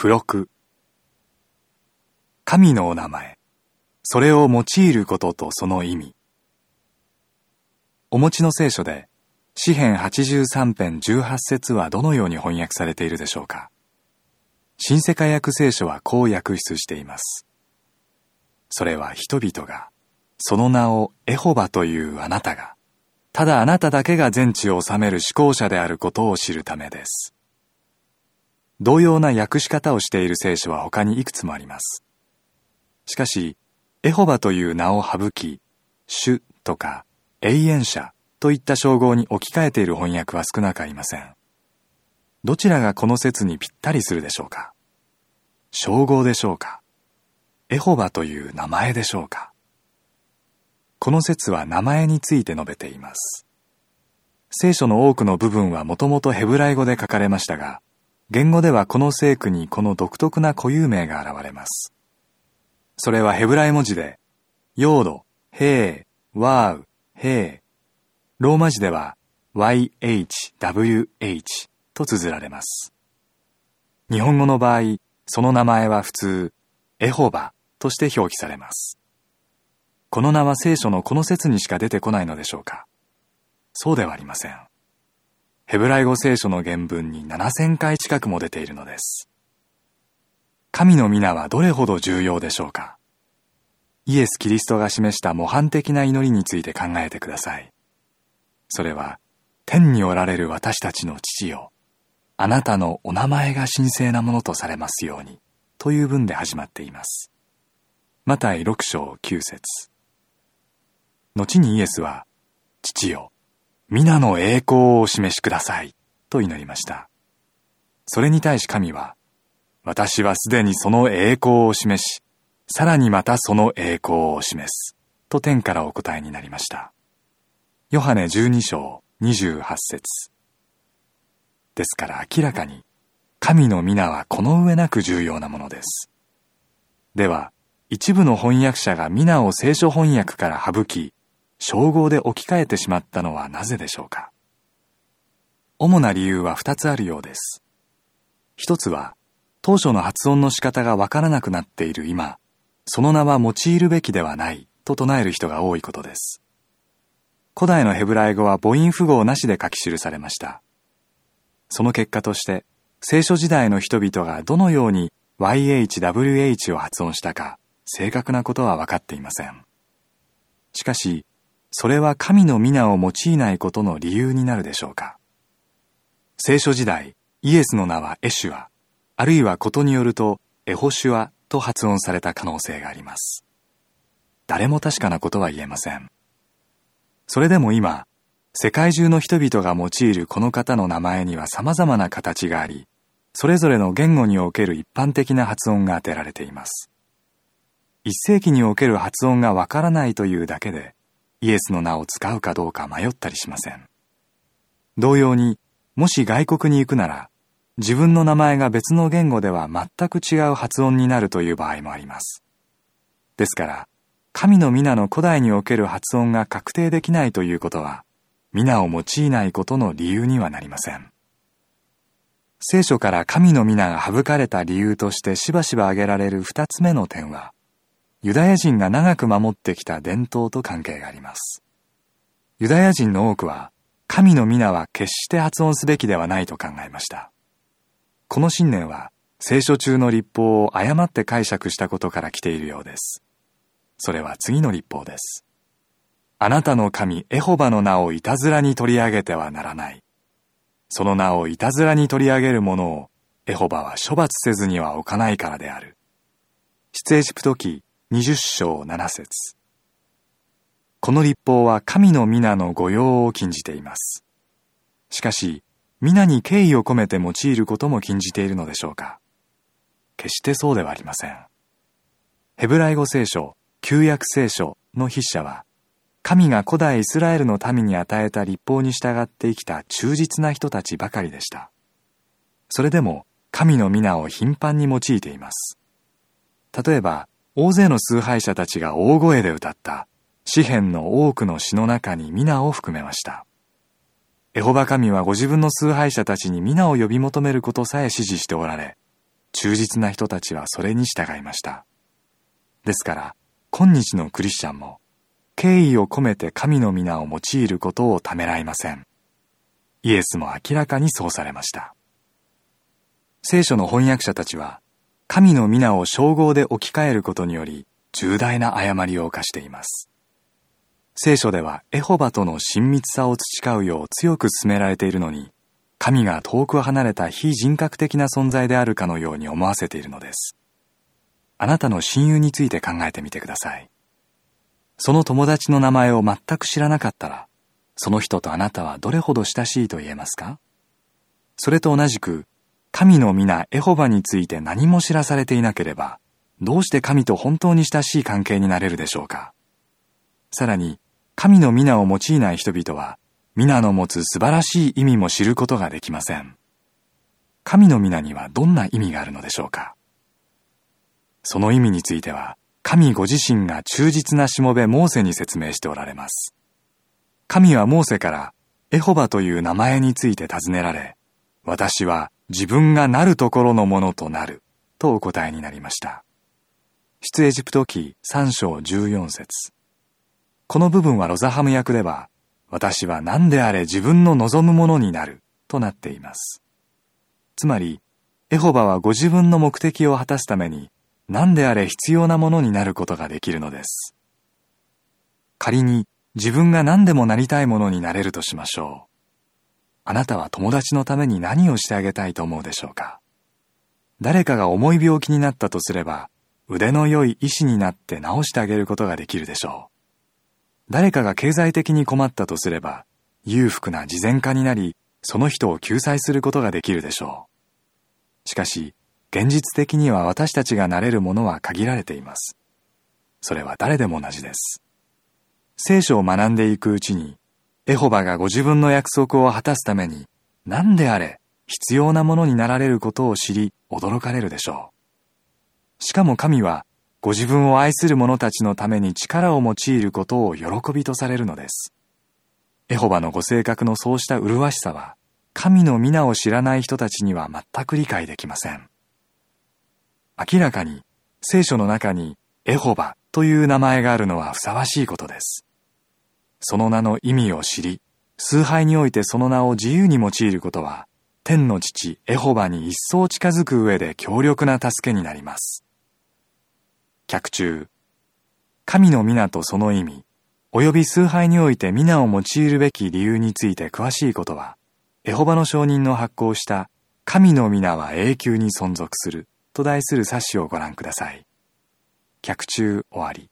付録。神のお名前、それを用いることとその意味。お持ちの聖書で、詩編83編18節はどのように翻訳されているでしょうか。新世界訳聖書はこう訳出しています。それは人々が、その名をエホバというあなたが、ただあなただけが全地を治める至高者であることを知るためです。同様な訳し方をしている聖書は他にいくつもあります。しかし、エホバという名を省き、主とか永遠者といった称号に置き換えている翻訳は少なくありません。どちらがこの説にぴったりするでしょうか。称号でしょうか。エホバという名前でしょうか。この説は名前について述べています。聖書の多くの部分はもともとヘブライ語で書かれましたが、言語ではこの聖句にこの独特な固有名が現れます。それはヘブライ文字で、ヨード、ヘー、ワーウ、ヘー、ローマ字では YHWH と綴られます。日本語の場合、その名前は普通、エホバとして表記されます。この名は聖書のこの説にしか出てこないのでしょうか。そうではありません。ヘブライ語聖書の原文に7000回近くも出ているのです。神の皆はどれほど重要でしょうか。イエス・キリストが示した模範的な祈りについて考えてください。それは、天におられる私たちの父よ、あなたのお名前が神聖なものとされますように、という文で始まっています。マタイ6章9節。後にイエスは、父よ、皆の栄光をお示しください、と祈りました。それに対し神は、私はすでにその栄光を示し、さらにまたその栄光を示す、と天からお答えになりました。ヨハネ12章28節。ですから明らかに、神の皆はこの上なく重要なものです。では、一部の翻訳者が皆を聖書翻訳から省き、称号で置き換えてしまったのはなぜでしょうか。主な理由は2つあるようです。一つは、当初の発音の仕方がわからなくなっている今、その名は用いるべきではないと唱える人が多いことです。古代のヘブライ語は母音符号なしで書き記されました。その結果として、聖書時代の人々がどのように YHWH を発音したか、正確なことは分かっていません。しかし、それは神の皆を用いないことの理由になるでしょうか。聖書時代、イエスの名はエシュア、あるいはことによるとエホシュアと発音された可能性があります。誰も確かなことは言えません。それでも今、世界中の人々が用いるこの方の名前には様々な形があり、それぞれの言語における一般的な発音が当てられています。一世紀における発音がわからないというだけで、イエスの名を使うかどうか迷ったりしません。同様に、もし外国に行くなら、自分の名前が別の言語では全く違う発音になるという場合もあります。ですから、神の皆の古代における発音が確定できないということは、皆を用いないことの理由にはなりません。聖書から神の皆が省かれた理由としてしばしば挙げられる二つ目の点は、ユダヤ人が長く守ってきた伝統と関係があります。ユダヤ人の多くは、神の皆は決して発音すべきではないと考えました。この信念は、聖書中の律法を誤って解釈したことから来ているようです。それは次の律法です。あなたの神エホバの名をいたずらに取り上げてはならない。その名をいたずらに取り上げる者を、エホバは処罰せずには置かないからである。出エジプト記20章7節。この律法は神の皆の御用を禁じています。しかし、皆に敬意を込めて用いることも禁じているのでしょうか。決してそうではありません。ヘブライ語聖書、旧約聖書の筆者は、神が古代イスラエルの民に与えた律法に従って生きた忠実な人たちばかりでした。それでも、神の皆を頻繁に用いています。例えば、大勢の崇拝者たちが大声で歌った詩編の多くの詩の中に皆を含めました。エホバ神はご自分の崇拝者たちに皆を呼び求めることさえ指示しておられ、 忠実な人たちはそれに従いました。ですから、今日のクリスチャンも、敬意を込めて神の皆を用いることをためらいません。イエスも明らかにそうされました。聖書の翻訳者たちは、神の皆を称号で置き換えることにより、重大な誤りを犯しています。聖書ではエホバとの親密さを培うよう強く勧められているのに、神が遠く離れた非人格的な存在であるかのように思わせているのです。あなたの親友について考えてみてください。その友達の名前を全く知らなかったら、その人とあなたはどれほど親しいと言えますか？それと同じく、神の皆エホバについて何も知らされていなければ、どうして神と本当に親しい関係になれるでしょうか？さらに、神の皆を用いない人々は、皆の持つ素晴らしい意味も知ることができません。神の皆にはどんな意味があるのでしょうか？その意味については、神ご自身が忠実なしもべモーセに説明しておられます。神はモーセからエホバという名前について尋ねられ、私は自分がなるところのものとなるとお答えになりました。出エジプト記3章14節。この部分はロザハム訳では、私は何であれ自分の望むものになるとなっています。つまり、エホバはご自分の目的を果たすために、何であれ必要なものになることができるのです。仮に自分が何でもなりたいものになれるとしましょう。あなたは友達のために何をしてあげたいと思うでしょうか？誰かが重い病気になったとすれば、腕の良い医師になって治してあげることができるでしょう。誰かが経済的に困ったとすれば、裕福な慈善家になり、その人を救済することができるでしょう。しかし、現実的には私たちがなれるものは限られています。それは誰でも同じです。聖書を学んでいくうちに、エホバがご自分の約束を果たすために、何であれ必要なものになられることを知り、驚かれるでしょう。しかも神は、ご自分を愛する者たちのために力を用いることを喜びとされるのです。エホバのご性格のそうした麗しさは、神の皆を知らない人たちには全く理解できません。明らかに、聖書の中にエホバという名前があるのはふさわしいことです。その名の意味を知り、崇拝においてその名を自由に用いることは、天の父エホバに一層近づく上で強力な助けになります。脚注。神の皆とその意味、及び崇拝において皆を用いるべき理由について詳しいことは、エホバの証人の発行した神の皆は永久に存続すると題する冊子をご覧ください。脚注終わり。